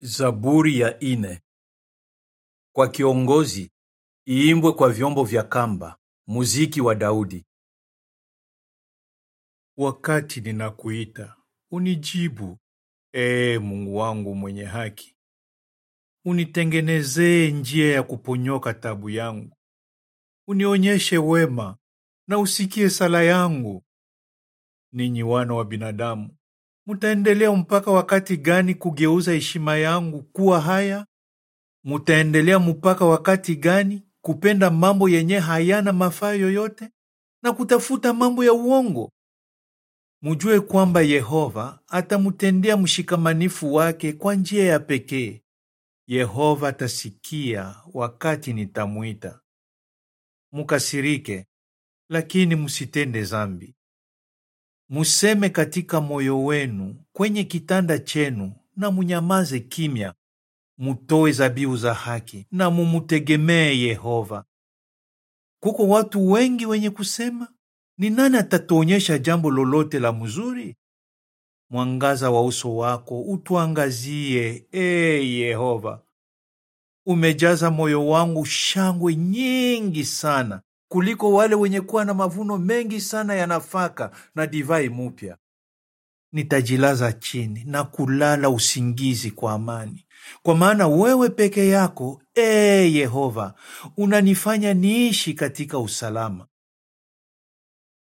Zaburi ya 4. Kwa kiongozi, iimbwe kwa vyombo vya kamba, muziki wa Daudi. Wakati ninakuita, unijibu, Mungu wangu mwenye haki. Unitengenezee njia ya kuponyoka tabu yangu. Unionyeshe wema na usikie sala yangu. Ninyi wana wa binadamu, mutaendelea mpaka wakati gani kugeuza heshima yangu kuwa haya? Mutaendelea mpaka wakati gani kupenda mambo yenye hayana mafaa yoyote na kutafuta mambo ya uongo? Mujue kwamba Yehova atamutendea mshikamanifu wake kwa njia ya pekee. Yehova atasikia wakati nitamuita. Mukasirike, lakini musitende zambi. Museme katika moyo wenu kwenye kitanda chenu na munyamaze kimya. Mutoe zabihu za haki na mumutegemee Yehova. Kuko watu wengi wenye kusema, ni nani atatuonyesha jambo lolote la mzuri? Mwangaza wa uso wako utuangazie, Yehova. Umejaza moyo wangu shangwe nyingi sana, kuliko wale wenye kuwa na mavuno mengi sana ya nafaka na divai mupya. Nitajilaza chini na kulala usingizi kwa amani, kwa maana wewe peke yako, Yehova, unanifanya niishi katika usalama.